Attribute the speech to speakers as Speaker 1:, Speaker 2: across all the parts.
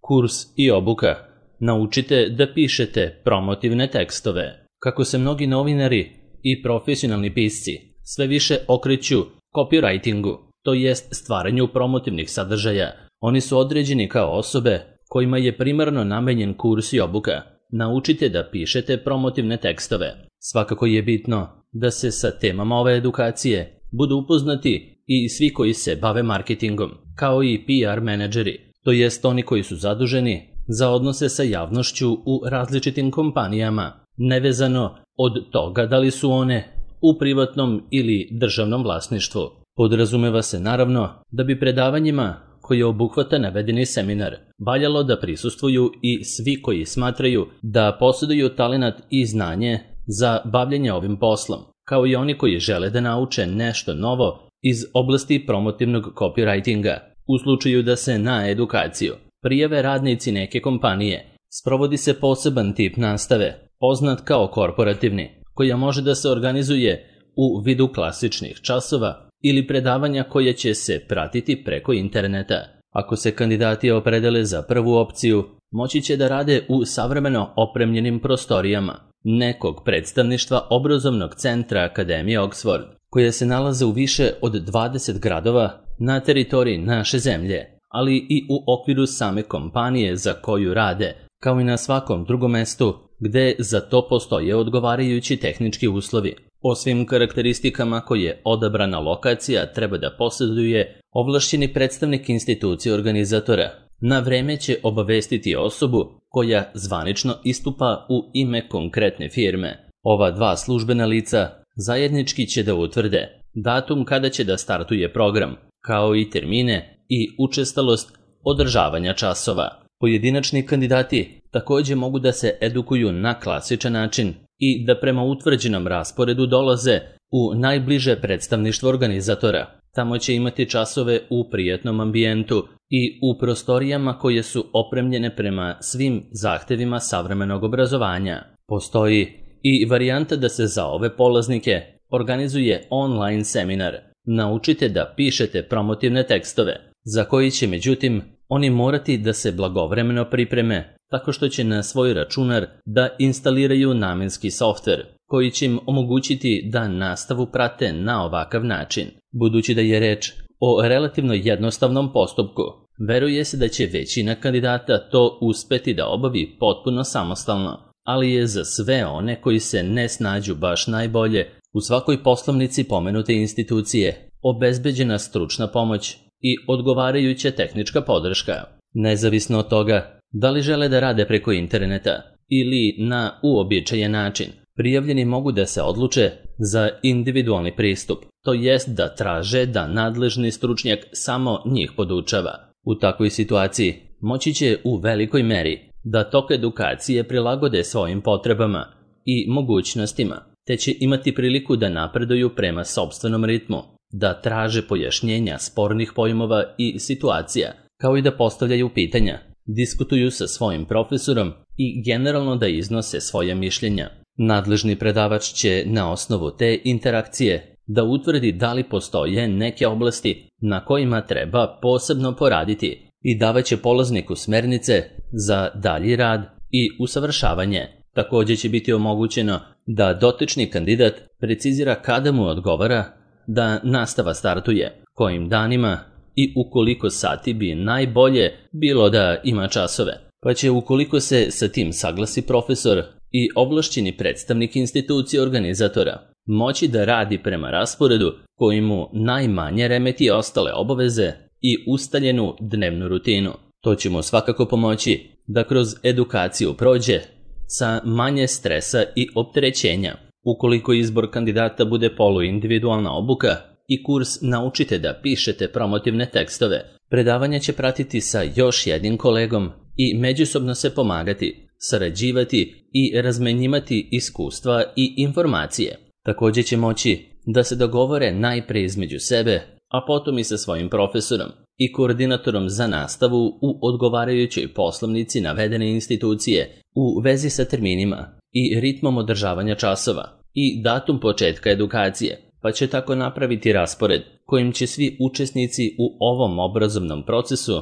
Speaker 1: Kurs i obuka. Naučite da pišete promotivne tekstove. Kako se mnogi novinari i profesionalni pisci sve više okreću copywritingu, to jest stvaranju promotivnih sadržaja, oni su određeni kao osobe kojima je primarno namenjen kurs i obuka. Naučite da pišete promotivne tekstove. Svakako je bitno da se sa temama ove edukacije budu upoznati i svi koji se bave marketingom, kao i PR menadžeri, to jest oni koji su zaduženi za odnose sa javnošću u različitim kompanijama, nevezano od toga da li su one u privatnom ili državnom vlasništvu. Podrazumeva se naravno da bi predavanjima koje obuhvata navedeni seminar valjalo da prisustvuju i svi koji smatraju da posjeduju talenat i znanje za bavljenje ovim poslom, kao i oni koji žele da nauče nešto novo iz oblasti promotivnog copywritinga. U slučaju da se na edukaciju prijave radnici neke kompanije, sprovodi se poseban tip nastave, poznat kao korporativni, koja može da se organizuje u vidu klasičnih časova ili predavanja koja će se pratiti preko interneta. Ako se kandidati opredele za prvu opciju, moći će da rade u savremeno opremljenim prostorijama nekog predstavništva obrazovnog centra Akademije Oxford, koje se nalaze u više od 20 gradova na teritoriji naše zemlje, ali i u okviru same kompanije za koju rade, kao i na svakom drugom mestu gde za to postoje odgovarajući tehnički uslovi. O svim karakteristikama koje odabrana lokacija treba da posjeduje, ovlašćeni predstavnik institucije organizatora na vreme će obavestiti osobu koja zvanično istupa u ime konkretne firme. Ova dva službena lica zajednički će da utvrde datum kada će da startuje program, kao i termine i učestalost održavanja časova. Pojedinačni kandidati također mogu da se edukuju na klasičan način i da prema utvrđenom rasporedu dolaze u najbliže predstavništvo organizatora. Tamo će imati časove u prijatnom ambijentu i u prostorijama koje su opremljene prema svim zahtevima savremenog obrazovanja. Postoji i varijanta da se za ove polaznike organizuje online seminar. Naučite da pišete promotivne tekstove, za koji će međutim oni morati da se blagovremeno pripreme, tako što će na svoj računar da instaliraju namenski softver, koji će im omogućiti da nastavu prate na ovakav način. Budući da je reč o relativno jednostavnom postupku, veruje se da će većina kandidata to uspeti da obavi potpuno samostalno, ali je za sve one koji se ne snađu baš najbolje u svakoj poslovnici pomenute institucije obezbeđena stručna pomoć i odgovarajuća tehnička podrška. Nezavisno od toga da li žele da rade preko interneta ili na uobičajen način, prijavljeni mogu da se odluče za individualni pristup, to jest da traže da nadležni stručnjak samo njih podučava. U takvoj situaciji moći će u velikoj meri da tok edukacije prilagode svojim potrebama i mogućnostima, te će imati priliku da napreduju prema sopstvenom ritmu, da traže pojašnjenja spornih pojmova i situacija, kao i da postavljaju pitanja, diskutuju sa svojim profesorom i generalno da iznose svoje mišljenja. Nadležni predavač će na osnovu te interakcije da utvrdi da li postoje neke oblasti na kojima treba posebno poraditi i davaće polazniku smernice za dalji rad i usavršavanje. Također će biti omogućeno da dotični kandidat precizira kada mu odgovara da nastava startuje, kojim danima i u koliko sati bi najbolje bilo da ima časove. Pa će, ukoliko se sa tim saglasi profesor i ovlašćeni predstavnik institucije organizatora, moći da radi prema rasporedu koji mu najmanje remeti ostale obaveze i ustaljenu dnevnu rutinu. To će mu svakako pomoći da kroz edukaciju prođe sa manje stresa i opterećenja. Ukoliko izbor kandidata bude poluindividualna obuka i kurs Naučite da pišete promotivne tekstove, predavanje će pratiti sa još jednim kolegom i međusobno se pomagati, sarađivati i razmenjivati iskustva i informacije. Također će moći da se dogovore najpre između sebe, a potom i sa svojim profesorom i koordinatorom za nastavu u odgovarajućoj poslovnici navedene institucije u vezi sa terminima i ritmom održavanja časova i datum početka edukacije, pa će tako napraviti raspored kojim će svi učesnici u ovom obrazovnom procesu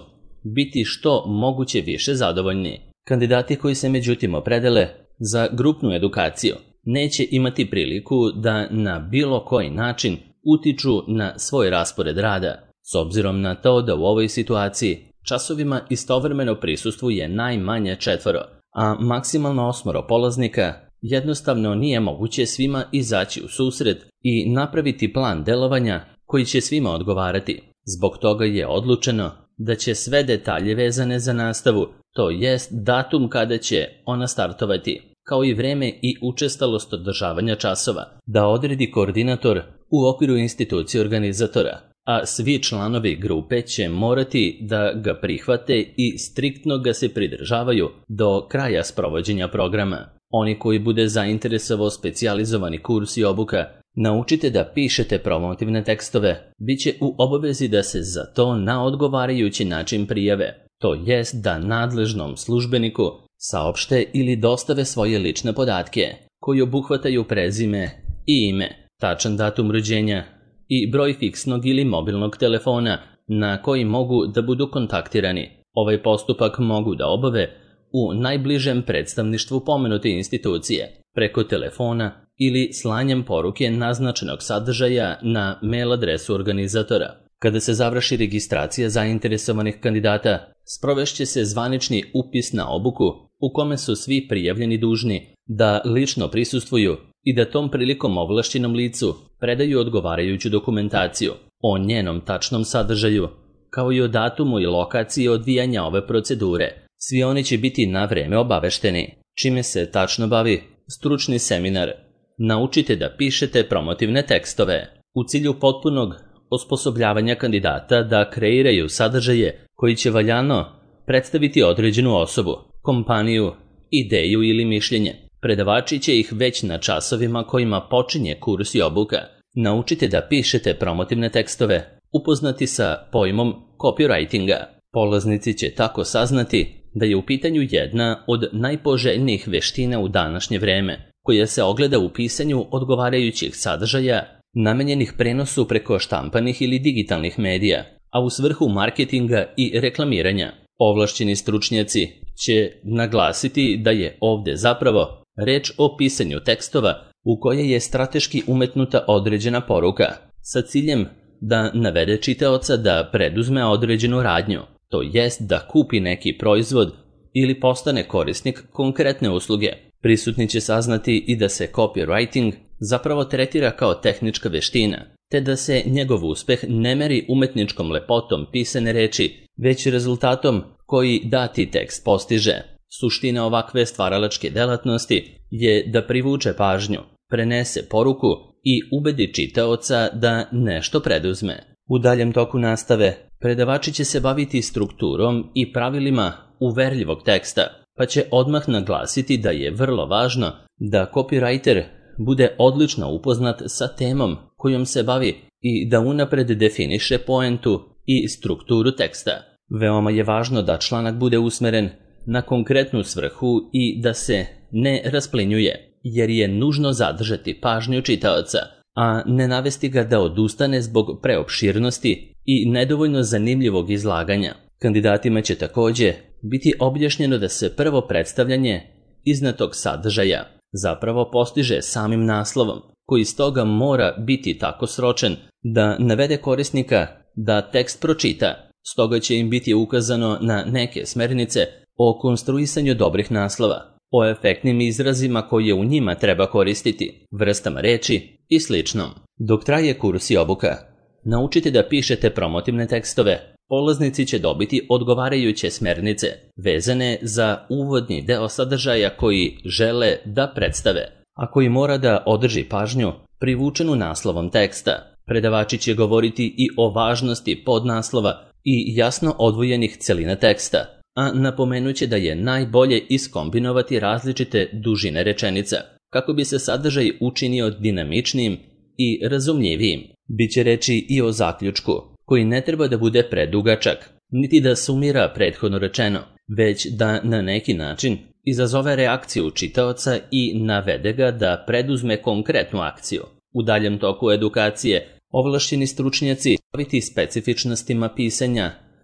Speaker 1: biti što moguće više zadovoljni. Kandidati koji se međutim opredele za grupnu edukaciju neće imati priliku da na bilo koji način utiču na svoj raspored rada, s obzirom na to da u ovoj situaciji časovima istovremeno prisustvuje najmanje 4, a maksimalno 8 polaznika, jednostavno nije moguće svima izaći u susret i napraviti plan delovanja koji će svima odgovarati. Zbog toga je odlučeno da će sve detalje vezane za nastavu, to jest datum kada će ona startovati, kao i vreme i učestalost održavanja časova, da odredi koordinator u okviru institucije organizatora, a svi članovi grupe će morati da ga prihvate i striktno ga se pridržavaju do kraja sprovođenja programa. Oni koji bude zainteresovao specijalizovani kurs i obuka, naučite da pišete promotivne tekstove, bit će u obavezi da se za to na odgovarajući način prijave, to jest da nadležnom službeniku saopšte ili dostave svoje lične podatke, koji obuhvataju prezime i ime, tačan datum rođenja i broj fiksnog ili mobilnog telefona na koji mogu da budu kontaktirani. Ovaj postupak mogu da obave u najbližem predstavništvu pomenute institucije, preko telefona ili slanjem poruke naznačenog sadržaja na mail adresu organizatora. Kada se završi registracija zainteresovanih kandidata, sprovešće se zvanični upis na obuku u kome su svi prijavljeni dužni da lično prisustvuju i da tom prilikom ovlašćenom licu predaju odgovarajuću dokumentaciju o njenom tačnom sadržaju, kao i o datumu i lokaciji odvijanja ove procedure. Svi oni će biti na vreme obavešteni. Čime se tačno bavi stručni seminar? Naučite da pišete promotivne tekstove u cilju potpunog osposobljavanja kandidata da kreiraju sadržaje koji će valjano predstaviti određenu osobu, kompaniju, ideju ili mišljenje. Predavači će ih već na časovima kojima počinje kurs i obuka. Naučite da pišete promotivne tekstove, upoznati sa pojmom copywritinga. Polaznici će tako saznati da je u pitanju jedna od najpoželjnijih veština u današnje vreme, koja se ogleda u pisanju odgovarajućih sadržaja namenjenih prenosu preko štampanih ili digitalnih medija, a u svrhu marketinga i reklamiranja. Ovlašćeni stručnjaci će naglasiti da je ovde zapravo reč o pisanju tekstova u koje je strateški umetnuta određena poruka, sa ciljem da navede čitaoca da preduzme određenu radnju, to jest da kupi neki proizvod ili postane korisnik konkretne usluge. Prisutni će saznati i da se copywriting zapravo tretira kao tehnička veština, te da se njegov uspeh ne meri umetničkom lepotom pisane reči, već rezultatom koji dati tekst postiže. Suština ovakve stvaralačke delatnosti je da privuče pažnju, prenese poruku i ubedi čitaoca da nešto preduzme. U daljem toku nastave, predavači će se baviti strukturom i pravilima uverljivog teksta, pa će odmah naglasiti da je vrlo važno da copywriter bude odlično upoznat sa temom kojom se bavi i da unapred definiše poentu i strukturu teksta. Veoma je važno da članak bude usmeren na konkretnu svrhu i da se ne rasplinjuje, jer je nužno zadržati pažnju čitaoca, a ne navesti ga da odustane zbog preopširnosti i nedovoljno zanimljivog izlaganja. Kandidatima će takođe biti objašnjeno da se prvo predstavljanje iznetog sadržaja zapravo postiže samim naslovom, koji stoga mora biti tako sročen da navede korisnika da tekst pročita. Stoga će im biti ukazano na neke smernice o konstruisanju dobrih naslova, o efektnim izrazima koje u njima treba koristiti, vrstama reči i sl. Dok traje kurs i obuka, naučite da pišete promotivne tekstove. Polaznici će dobiti odgovarajuće smernice vezane za uvodni deo sadržaja koji žele da predstave, a koji mora da održi pažnju privučenu naslovom teksta. Predavači će govoriti i o važnosti podnaslova i jasno odvojenih celina teksta, a napomenuće da je najbolje iskombinovati različite dužine rečenica, kako bi se sadržaj učinio dinamičnijim i razumljivijim. Biće reči i o zaključku, koji ne treba da bude predugačak, niti da sumira prethodno rečeno, već da na neki način izazove reakciju čitaoca i navede ga da preduzme konkretnu akciju. U daljem toku edukacije ovlašćeni stručnjaci baviti specifičnostima pisanja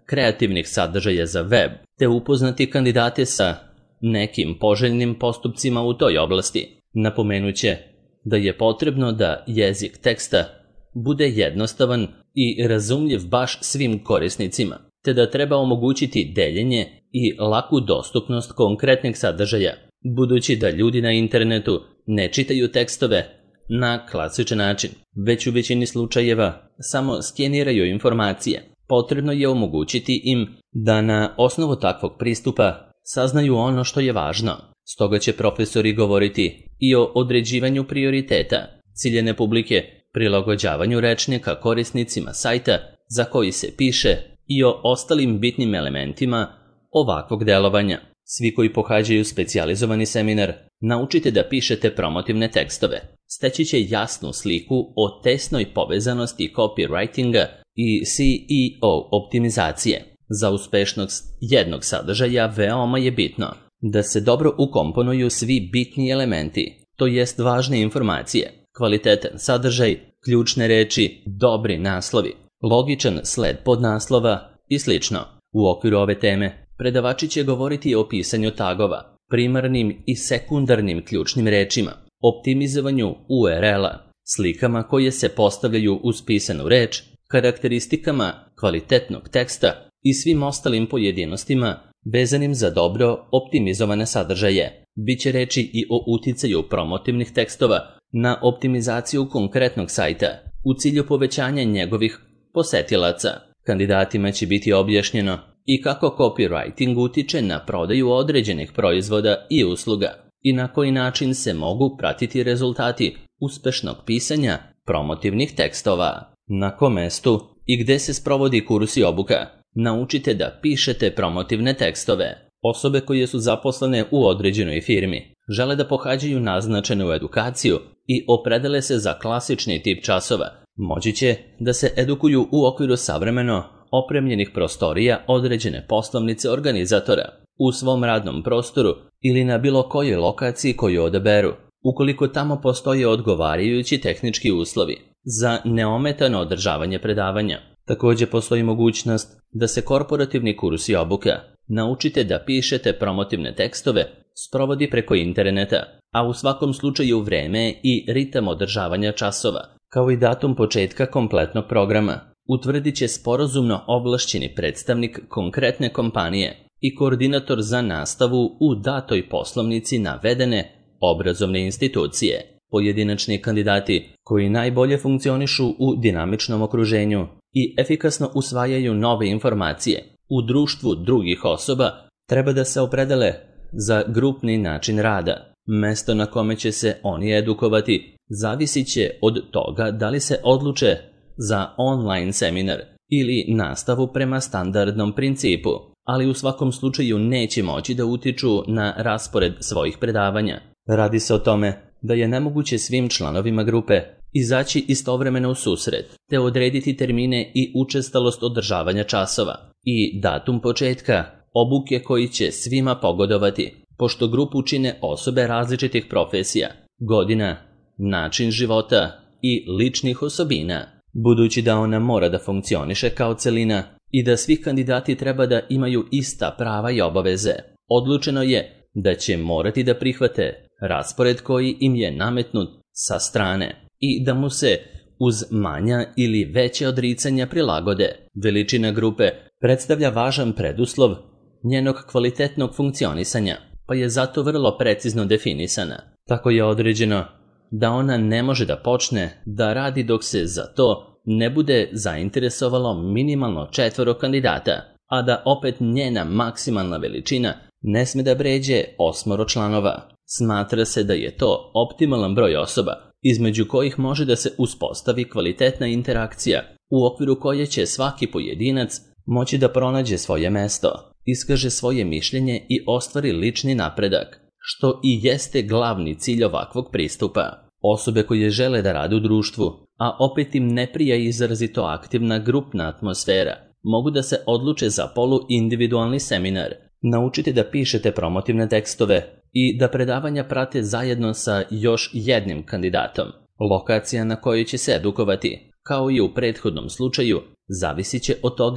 Speaker 1: kreativnih sadržaja za web, te upoznati kandidate sa nekim poželjnim postupcima u toj oblasti. Napomenuće da je potrebno da jezik teksta bude jednostavan i razumljiv baš svim korisnicima, te da treba omogućiti deljenje i laku dostupnost konkretnih sadržaja, budući da ljudi na internetu ne čitaju tekstove na klasičan način, već u većini slučajeva samo skeniraju informacije. Potrebno je omogućiti im da na osnovu takvog pristupa saznaju ono što je važno. Stoga će profesori govoriti i o određivanju prioriteta, ciljane publike, prilagođavanju rečnika korisnicima sajta za koji se piše i o ostalim bitnim elementima ovakvog delovanja. Svi koji pohađaju specijalizovani seminar, naučite da pišete promotivne tekstove. Steći će jasnu sliku o tesnoj povezanosti copywritinga i SEO optimizacije. Za uspešnost jednog sadržaja veoma je bitno da se dobro ukomponuju svi bitni elementi, to jest važne informacije, kvalitetan sadržaj, ključne reči, dobri naslovi, logičan sled podnaslova i sl. U okviru ove teme predavači će govoriti o pisanju tagova, primarnim i sekundarnim ključnim rečima, optimizovanju URL-a, slikama koje se postavljaju uz pisanu reč, karakteristikama kvalitetnog teksta i svim ostalim pojedinostima vezanim za dobro optimizovane sadržaje. Biće reči i o uticaju promotivnih tekstova na optimizaciju konkretnog sajta u cilju povećanja njegovih posetilaca. Kandidatima će biti objašnjeno i kako copywriting utiče na prodaju određenih proizvoda i usluga i na koji način se mogu pratiti rezultati uspešnog pisanja promotivnih tekstova. Na kom mestu i gde se sprovodi kurs i obuka? Naučite da pišete promotivne tekstove. Osobe koje su zaposlene u određenoj firmi žele da pohađaju naznačenu edukaciju i opredele se za klasični tip časova. Moći će da se edukuju u okviru savremeno opremljenih prostorija određene poslovnice organizatora, u svom radnom prostoru ili na bilo kojoj lokaciji koju odaberu, ukoliko tamo postoje odgovarajući tehnički uslovi za neometano održavanje predavanja. Također postoji mogućnost da se korporativni kurs i obuka naučite da pišete promotivne tekstove sprovodi preko interneta, a u svakom slučaju vreme i ritam održavanja časova, kao i datum početka kompletnog programa, utvrdit će sporazumno ovlašćeni predstavnik konkretne kompanije i koordinator za nastavu u datoj poslovnici navedene obrazovne institucije. Pojedinačni kandidati koji najbolje funkcionišu u dinamičnom okruženju i efikasno usvajaju nove informacije u društvu drugih osoba treba da se opredele za grupni način rada. Mesto na kome će se oni edukovati zavisit će od toga da li se odluče za online seminar ili nastavu prema standardnom principu, ali u svakom slučaju neće moći da utiču na raspored svojih predavanja. Radi se o tome da je nemoguće svim članovima grupe izaći istovremeno u susret, te odrediti termine i učestalost održavanja časova i datum početka obuke koji će svima pogodovati, pošto grupu čine osobe različitih profesija, godina, način života i ličnih osobina. Budući da ona mora da funkcioniše kao celina i da svi kandidati treba da imaju ista prava i obaveze, odlučeno je da će morati da prihvate raspored koji im je nametnut sa strane i da mu se uz manja ili veće odricanja prilagode. Veličina grupe predstavlja važan preduslov njenog kvalitetnog funkcionisanja, pa je zato vrlo precizno definisana. Tako je određeno da ona ne može da počne da radi dok se za to ne bude zainteresovalo minimalno 4 kandidata, a da opet njena maksimalna veličina ne sme da pređe 8 članova. Smatra se da je to optimalan broj osoba, između kojih može da se uspostavi kvalitetna interakcija, u okviru koje će svaki pojedinac moći da pronađe svoje mesto, iskaže svoje mišljenje i ostvari lični napredak, što i jeste glavni cilj ovakvog pristupa. Osobe koje žele da rade u društvu, a opet im ne prija izrazito aktivna grupna atmosfera, mogu da se odluče za poluindividualni seminar. Naučite da pišete promotivne tekstove i da predavanja prate zajedno sa još jednim kandidatom. Lokacija na kojoj će se edukovati, kao i u prethodnom slučaju, zavisit će od toga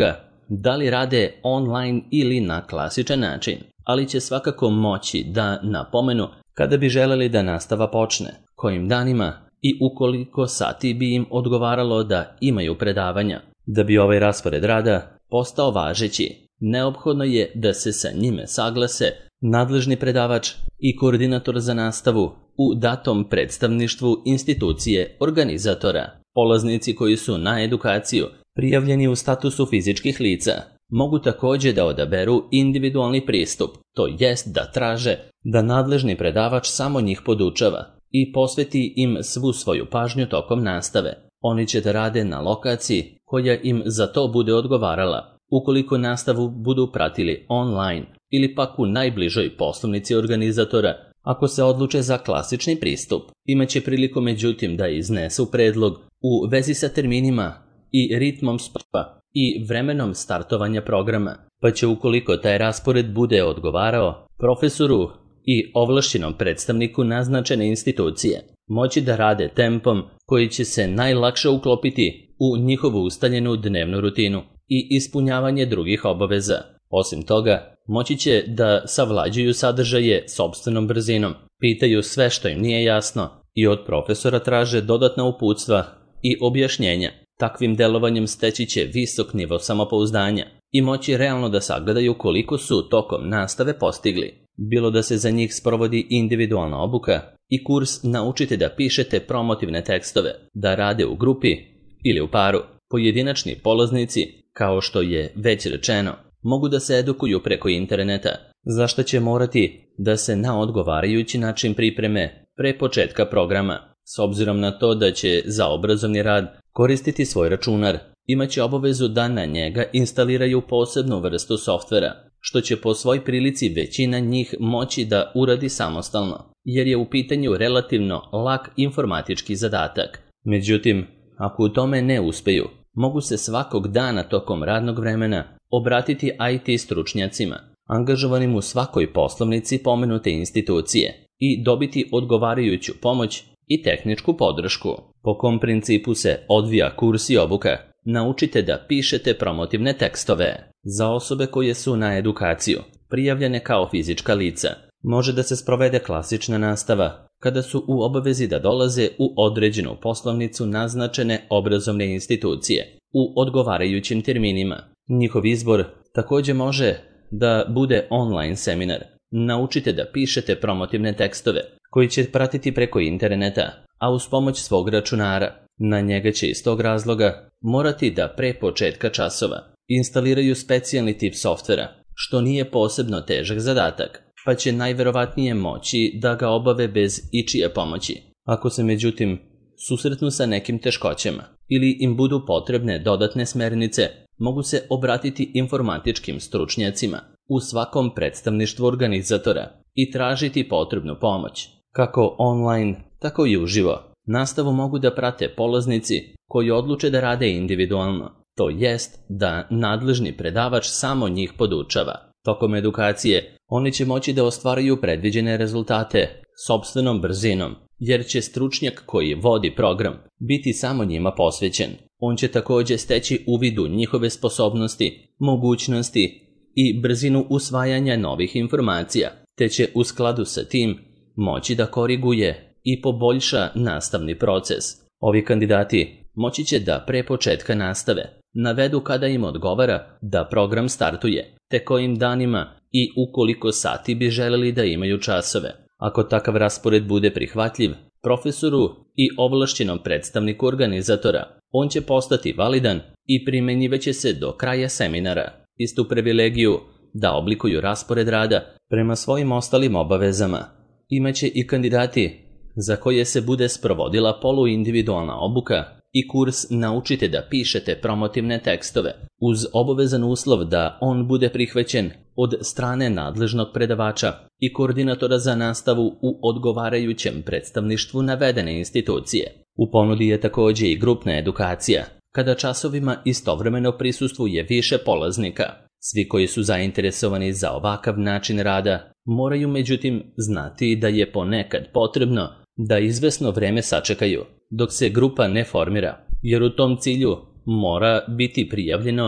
Speaker 1: da li rade online ili na klasičan način, ali će svakako moći da napomenu kada bi želeli da nastava počne, kojim danima i ukoliko sati bi im odgovaralo da imaju predavanja. Da bi ovaj raspored rada postao važeći, neophodno je da se sa njime saglase nadležni predavač i koordinator za nastavu u datom predstavništvu institucije organizatora. Polaznici koji su na edukaciju prijavljeni u statusu fizičkih lica mogu također da odaberu individualni pristup, to jest da traže da nadležni predavač samo njih podučava i posveti im svu svoju pažnju tokom nastave. Oni će da rade na lokaciji koja im za to bude odgovarala. Ukoliko nastavu budu pratili online ili pak u najbližoj poslovnici organizatora, ako se odluče za klasični pristup, imaće priliku međutim da iznesu predlog u vezi sa terminima i ritmom sprava i vremenom startovanja programa, pa će ukoliko taj raspored bude odgovarao profesoru i ovlašćenom predstavniku naznačene institucije, moći da rade tempom koji će se najlakše uklopiti u njihovu ustaljenu dnevnu rutinu i ispunjavanje drugih obaveza. Osim toga, moći će da savlađuju sadržaje sopstvenom brzinom, pitaju sve što im nije jasno i od profesora traže dodatna uputstva i objašnjenja. Takvim delovanjem steći će visok nivo samopouzdanja i moći realno da sagledaju koliko su tokom nastave postigli. Bilo da se za njih sprovodi individualna obuka i kurs naučite da pišete promotivne tekstove, da rade u grupi ili u paru. Pojedinačni polaznici, kao što je već rečeno, mogu da se edukuju preko interneta, za što će morati da se na odgovarajući način pripreme pre početka programa. S obzirom na to da će za obrazovni rad koristiti svoj računar, imaće obavezu da na njega instaliraju posebnu vrstu softvera, što će po svoj prilici većina njih moći da uradi samostalno, jer je u pitanju relativno lak informatički zadatak. Međutim, ako u tome ne uspeju, mogu se svakog dana tokom radnog vremena obratiti IT stručnjacima, angažovanim u svakoj poslovnici pomenute institucije, i dobiti odgovarajuću pomoć i tehničku podršku. Po kom principu se odvija kurs i obuka? Naučite da pišete promotivne tekstove. Za osobe koje su na edukaciju prijavljene kao fizička lica, može da se sprovede klasična nastava kada su u obavezi da dolaze u određenu poslovnicu naznačene obrazovne institucije u odgovarajućim terminima. Njihov izbor također može da bude online seminar. Naučite da pišete promotivne tekstove koji će pratiti preko interneta, a uz pomoć svog računara. Na njega će iz tog razloga morati da pre početka časova instaliraju specijalni tip softvera, što nije posebno težak zadatak, pa će najverovatnije moći da ga obave bez ičije pomoći. Ako se međutim susretnu sa nekim teškoćama ili im budu potrebne dodatne smernice, mogu se obratiti informatičkim stručnjacima u svakom predstavništvu organizatora i tražiti potrebnu pomoć. Kako online, tako i uživo. Nastavu mogu da prate polaznici koji odluče da rade individualno, to jest da nadležni predavač samo njih podučava. Tokom edukacije oni će moći da ostvaruju predviđene rezultate sopstvenom brzinom, jer će stručnjak koji vodi program biti samo njima posvećen. On će također steći uvid u njihove sposobnosti, mogućnosti i brzinu usvajanja novih informacija, te će u skladu sa tim moći da koriguje i poboljša nastavni proces. Ovi kandidati moći će da pre početka nastave navedu kada im odgovara da program startuje, te kojim danima i ukoliko sati bi želeli da imaju časove. Ako takav raspored bude prihvatljiv profesoru i ovlašćenom predstavniku organizatora, on će postati validan i primenjivaće se do kraja seminara. Istu privilegiju da oblikuju raspored rada prema svojim ostalim obavezama imaće i kandidati za koje se bude sprovodila poluindividualna obuka i kurs naučite da pišete promotivne tekstove, uz obavezan uslov da on bude prihvaćen od strane nadležnog predavača i koordinatora za nastavu u odgovarajućem predstavništvu navedene institucije. U ponudi je također i grupna edukacija, kada časovima istovremeno prisustvuje više polaznika. Svi koji su zainteresovani za ovakav način rada moraju međutim znati da je ponekad potrebno da izvesno vreme sačekaju dok se grupa ne formira, jer u tom cilju mora biti prijavljeno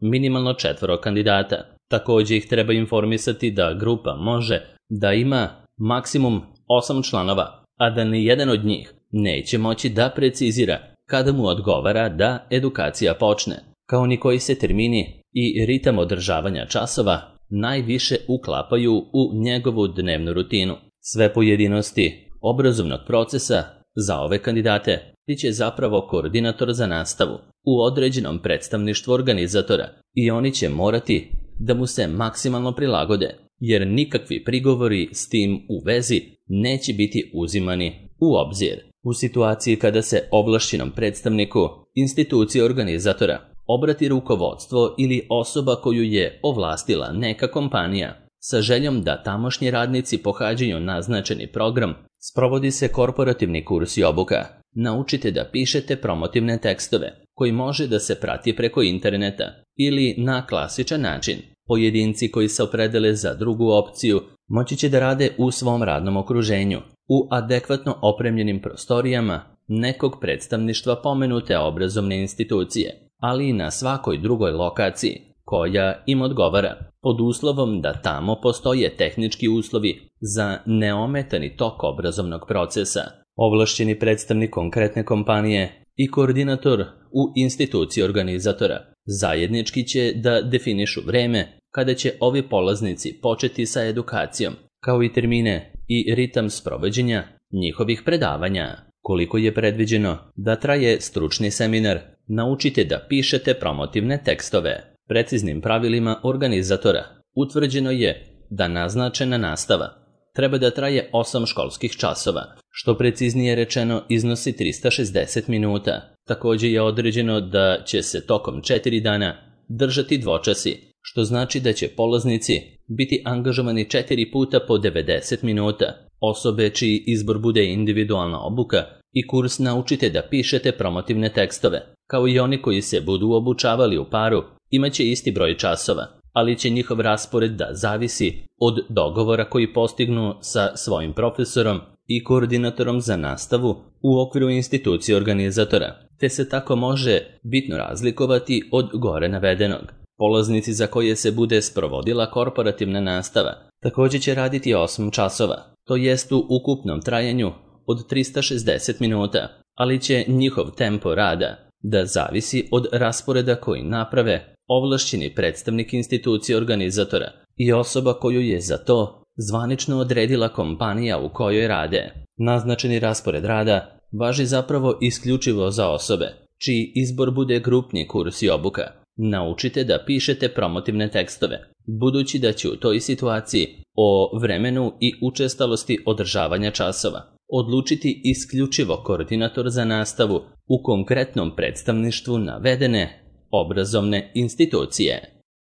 Speaker 1: minimalno 4 kandidata. Također ih treba informisati da grupa može da ima maksimum 8 članova, a da ni jedan od njih neće moći da precizira kada mu odgovara da edukacija počne, kao ni koji se termini i ritam održavanja časova najviše uklapaju u njegovu dnevnu rutinu. Sve pojedinosti obrazovnog procesa za ove kandidate biće zapravo koordinator za nastavu u određenom predstavništvu organizatora i oni će morati da mu se maksimalno prilagode, jer nikakvi prigovori s tim u vezi neće biti uzimani u obzir. U situaciji kada se ovlašćenom predstavniku institucije organizatora obrati rukovodstvo ili osoba koju je ovlastila neka kompanija sa željom da tamošnji radnici pohađaju naznačeni program, sprovodi se korporativni kurs i obuka. Naučite da pišete promotivne tekstove koji može da se prati preko interneta ili na klasičan način. Pojedinci koji se opredele za drugu opciju moći će da rade u svom radnom okruženju, u adekvatno opremljenim prostorijama nekog predstavništva pomenute obrazovne institucije, ali i na svakoj drugoj lokaciji koja im odgovara, pod uslovom da tamo postoje tehnički uslovi za neometani tok obrazovnog procesa. Ovlašćeni predstavnik konkretne kompanije i koordinator u instituciji organizatora zajednički će da definišu vreme kada će ovi polaznici početi sa edukacijom, kao i termine i ritam sprovođenja njihovih predavanja. Koliko je predviđeno da traje stručni seminar, naučite da pišete promotivne tekstove. Preciznim pravilima organizatora utvrđeno je da naznačena nastava treba da traje 8 školskih časova, što preciznije rečeno iznosi 360 minuta. Također je određeno da će se tokom 4 dana držati dvočasi, što znači da će polaznici biti angažovani 4 puta po 90 minuta. Osobe čiji izbor bude individualna obuka i kurs naučite da pišete promotivne tekstove, kao i oni koji se budu obučavali u paru, imaće isti broj časova, ali će njihov raspored da zavisi od dogovora koji postignu sa svojim profesorom i koordinatorom za nastavu u okviru institucije organizatora, te se tako može bitno razlikovati od gore navedenog. Polaznici za koje se bude sprovodila korporativna nastava također će raditi 8 časova, to jest u ukupnom trajanju od 360 minuta, ali će njihov tempo rada da zavisi od rasporeda koji naprave ovlašćeni predstavnik institucije organizatora i osoba koju je za to zvanično odredila kompanija u kojoj rade. Naznačeni raspored rada važi zapravo isključivo za osobe čiji izbor bude grupni kurs i obuka. Naučite da pišete promotivne tekstove, budući da će u toj situaciji o vremenu i učestalosti održavanja časova odlučiti isključivo koordinator za nastavu u konkretnom predstavništvu navedene obrazovne institucije.